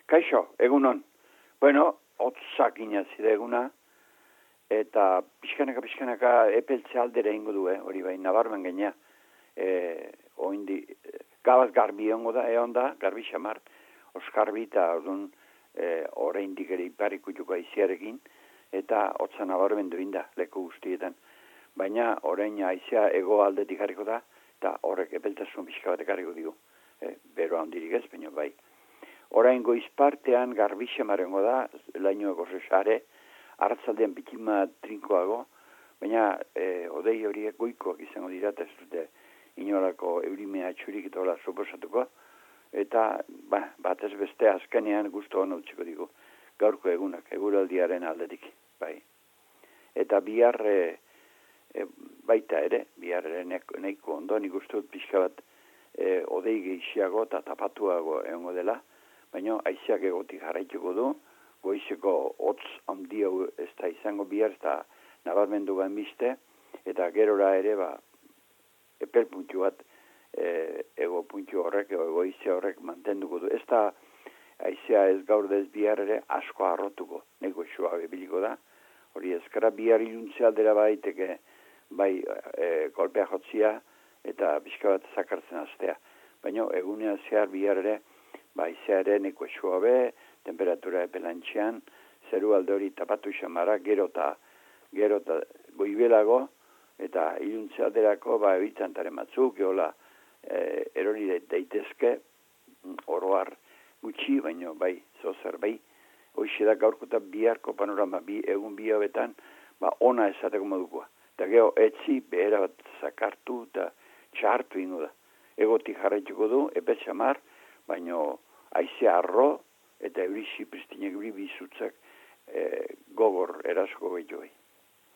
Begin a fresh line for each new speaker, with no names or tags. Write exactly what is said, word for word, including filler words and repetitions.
Kaixo, egunon. Bueno, hotzak inazide eguna, eta pixkanaka pixkanaka epeltze aldera ingo du, eh? Hori bai, nabarmen gaina. E, oindi, gabaz garbi egongo da, egon da, garbi xamar, oskarbi eta orduan e, oraindik ere iparikutuko aiziarekin, eta hotza nabarmen duin da, leku guztietan. Baina orain aizea ego aldetik harriko da, eta horrek epeltasun pixka bat ekarriko digu. E, bero handirik ez, baina bai. Orain goiz partean garbi xamarengo da, lainoako sare, arratzaldean pikima trinkoago, baina e, odei horiek goikoak izango dira, eta ez dute inolako eurimea txurik eta hola suposatuko, eta ba, bat ez beste azkenean guztu hona utziko digu, gaurko egunak, eguraldiaren aldetik, bai. Eta bihar e, e, baita ere, bihar ere nahiko ondo, nik uste dut pixka bat e, odei gehiago eta tapatuago egongo dela, baina aizeak egotik jarraituko du, goizeko hotz handia ez da izango bihar, ez da nabarmendu gain biste, eta gerora ere, ba, epel puntu bat, e, ego puntu horrek, ego goizea horrek mantenduko du. Ez da, aizea ez gaur da ez bihar ere asko arrotuko, neko suabe biliko da, hori ezkara bihar iluntzea aldera baiteke, bai e, kolpea jotzia, eta pixka bat zakartzen aztea. Baina egunea zehar bihar ere, baizea ere neko suabe, temperatura epelantxean, zeru alde hori tapatu xamara, gero eta gero eta goibelago, eta iluntze alderako, ba, ebitzantaren batzuk, geola, e, erori daitezke, oroar gutxi, baina bai, zozer, bai, hoxe da gaurko eta biharko panorama, bi, egun bi hobetan, ba, ona esateko modukoa. Eta geho, etzi, behera bat zakartu eta txartu ingo da. Egotik jarraituko du, epe xamar, baina aize arro, eta eurisi pristinek euri bizutzak e, gogor erasko behitu bai.